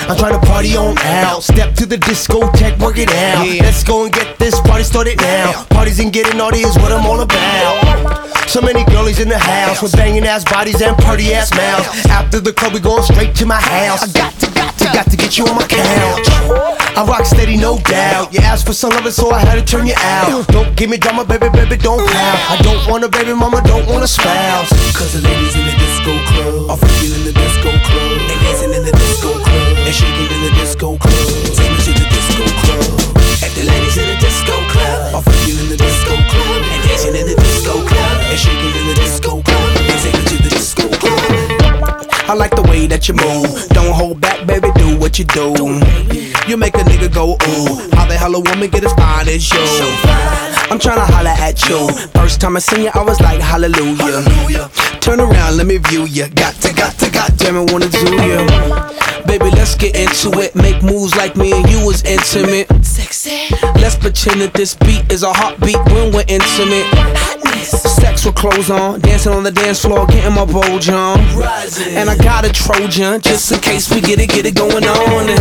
I'm trying to party on out. Step to the discotheque, work it out. Let's go and get this party started now. Parties and getting naughty is what I'm all about. So many girlies in the house with banging ass bodies and pretty ass mouths. After the club, we going straight to my house. I got to get you on my couch. I rock steady, no doubt. You asked for some loving, so I had to turn you out. Don't give me drama, baby, don't pout. I don't want a baby mama, don't want a spouse. Cause the ladies in the disco club are freaking in the disco club. They dancing in the disco club. They shaking in the disco club. Take me to the disco club. If the ladies in the disco club are freaking in the disco club. And dancing in the disco club. They shaking in the disco club. Take me to the disco club. I like the way that you move. Don't hold back, baby, do what you do. You make a nigga go ooh. How the hell a woman get as fine as you? I'm tryna holla at you. First time I seen you, I was like hallelujah. Turn around, let me view you. Got to, damn it, wanna do you. Baby, let's get into it. Make moves like me and you was intimate. Sexy. Let's pretend that this beat is a heartbeat when we're intimate. Sex with clothes on, dancing on the dance floor, getting my bulge on. And I got a Trojan, just in case we get it going on.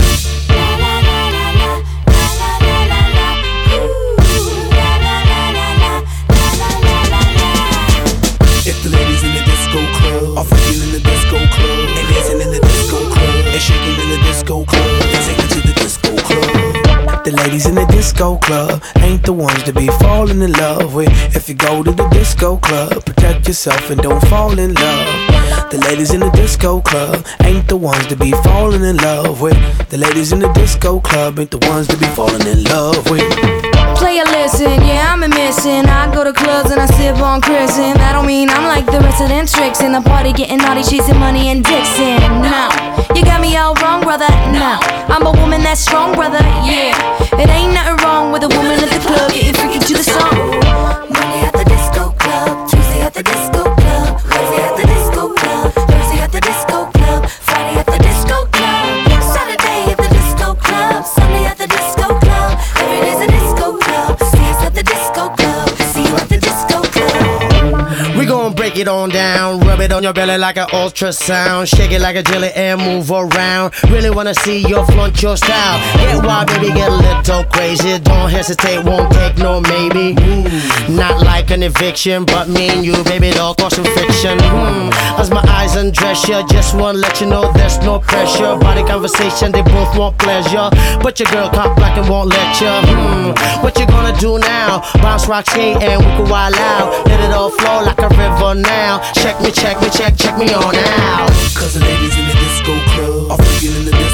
If the ladies in the disco club are freaking in the disco club, and dancing in the disco club, and shaking in the disco club, and take it to the disco club. The ladies in the disco club ain't the ones to be falling in love with. If you go to the disco club, protect yourself and don't fall in love. The ladies in the disco club ain't the ones to be falling in love with. The ladies in the disco club ain't the ones to be falling in love with. Player listen, yeah, I'm a missing. I go to clubs and I sip on Chrisin. That don't mean I'm like the rest of them tricks in the party getting naughty, chasing money and Dixon. No, you got me all wrong, brother. No, I'm a woman that's strong, brother. Yeah, it ain't nothing wrong with a woman at the club getting freaky to the song. Monday at the disco club, Tuesday at the disco club, Wednesday at the disco club, Thursday at the disco club, Friday at the disco club, Saturday at the disco club, Sunday at the disco club, every day's a disco club. See us at the disco club, see you at the disco club. We gon' break it on down, rub it on your belly like an ultrasound, shake it like a jelly and move around. Really wanna see you flaunt your style. Get wild, baby, get a little crazy. Don't hesitate, won't take no maybe. Not like an eviction, but me and you, baby, don't cause some friction. As my eyes undress you, just wanna let you know there's no pressure. Body conversation, they both want pleasure, but your girl cock black and won't let you. What you gonna do now? Bounce, rock, skate, and we can wild out. Let it all flow like a river now. Check me on out. Cause the ladies in the disco club are freaking in the disco